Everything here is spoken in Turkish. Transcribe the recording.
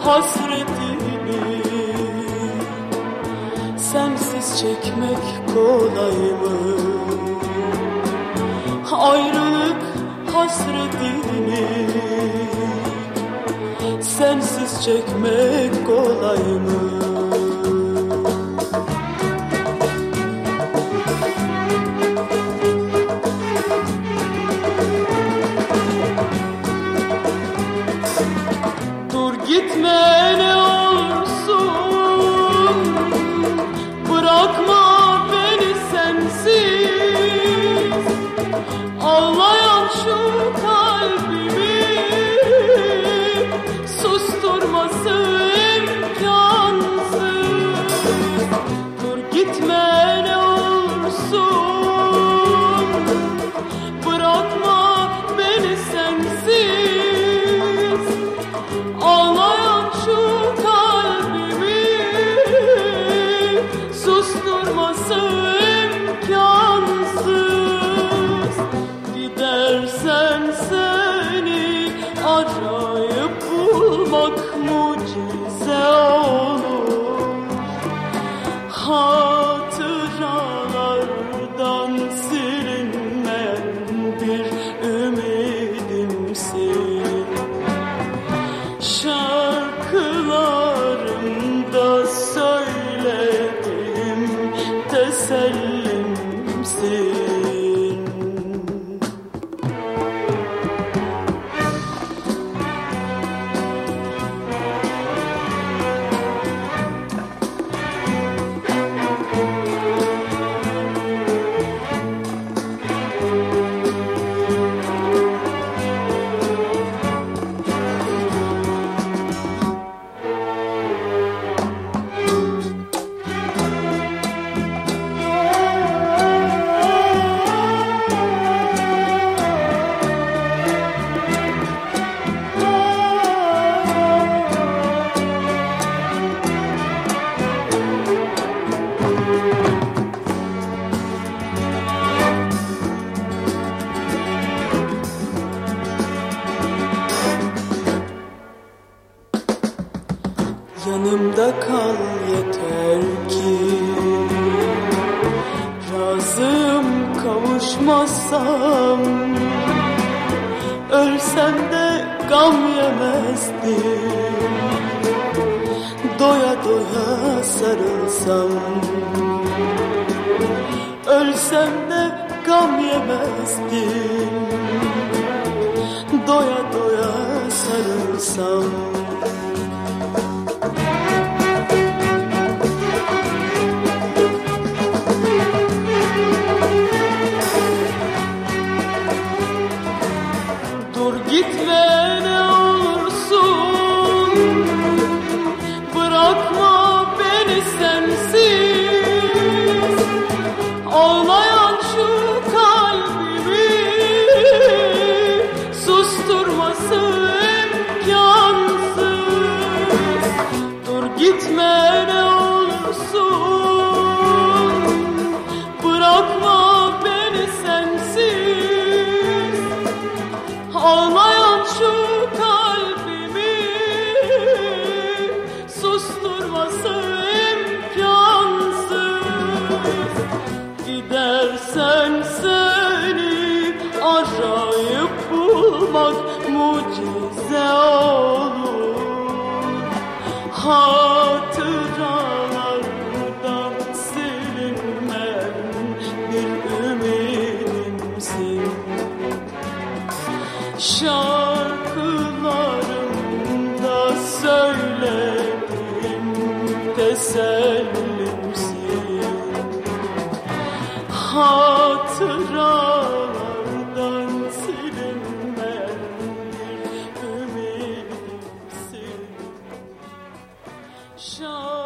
hasretini sensiz çekmek kolay mı? Ayrılık hasretini sensiz çekmek kolay mı? Dur gitme ne olursun, bırakma beni sensiz. Ağlayan şu kalbimi susturması imkansız. Dur gitme ne olursun, bırakma beni sensiz. Ağlayan şu kalbimi susturması imkansız. Gidersen seni arayıp bulmak mucize olur. Hatıralardan silinmeyen bir ümidimsin. Şarkılarımda söylediğim tesellimsin. Yanımda kal yeter ki, razım kavuşmazsam, ölsem de gam yemezdim. Doya doya sarılsam, ölsem de gam yemezdim. Doya doya sarılsam. Dur gitme ne olursun, bırakma beni sensiz. Ağlayan şu kalbimi susturması imkansız. Dur gitme ne olursun, bırakma beni sensiz. Ağlayan şu kalbimi susturması imkansız. Gidersen seni arayıp bulmak mucize olur. Hatıralardan silinmeyen bir ümidimsin. Şarkılarımda söylediğim tesellimsin. Hatıralardan silinmeyen bir ümidimsin.